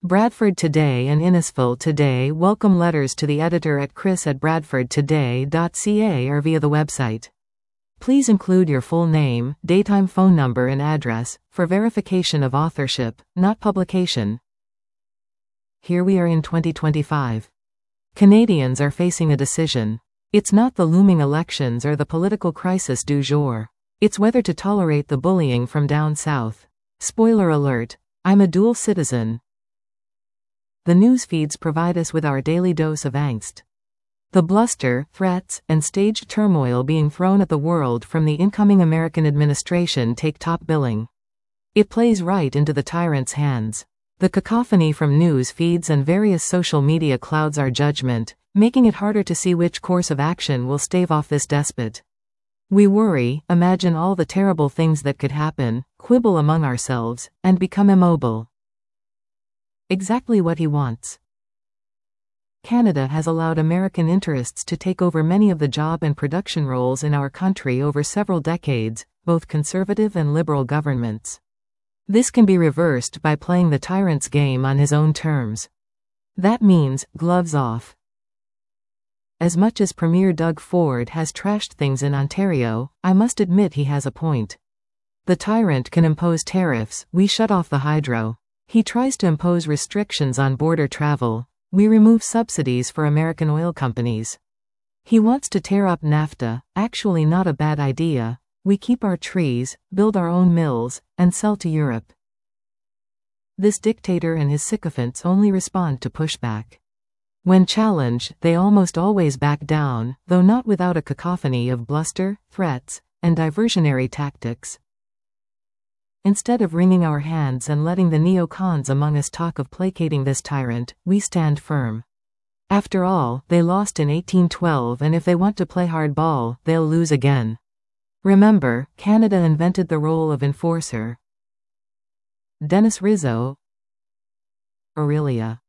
Bradford Today and Innisfil Today welcome letters to the editor at chris@bradfordtoday.ca or via the website. Please include your full name, daytime phone number and address, for verification of authorship, not publication. Here we are in 2025. Canadians are facing a decision. It's not the looming elections or the political crisis du jour. It's whether to tolerate the bullying from down south. Spoiler alert, I'm a dual citizen. The news feeds provide us with our daily dose of angst. The bluster, threats, and staged turmoil being thrown at the world from the incoming American administration take top billing. It plays right into the tyrant's hands. The cacophony from news feeds and various social media clouds our judgment, making it harder to see which course of action will stave off this despot. We worry, imagine all the terrible things that could happen, quibble among ourselves, and become immobile. Exactly what he wants. Canada has allowed American interests to take over many of the job and production roles in our country over several decades, both conservative and liberal governments. This can be reversed by playing the tyrant's game on his own terms. That means, gloves off. As much as Premier Doug Ford has trashed things in Ontario, I must admit he has a point. The tyrant can impose tariffs, we shut off the hydro. He tries to impose restrictions on border travel, we remove subsidies for American oil companies. He wants to tear up NAFTA, actually not a bad idea, we keep our trees, build our own mills, and sell to Europe. This dictator and his sycophants only respond to pushback. When challenged, they almost always back down, though not without a cacophony of bluster, threats, and diversionary tactics. Instead of wringing our hands and letting the neocons among us talk of placating this tyrant, we stand firm. After all, they lost in 1812, and if they want to play hardball, they'll lose again. Remember, Canada invented the role of enforcer. Dennis Rizzo, Aurelia.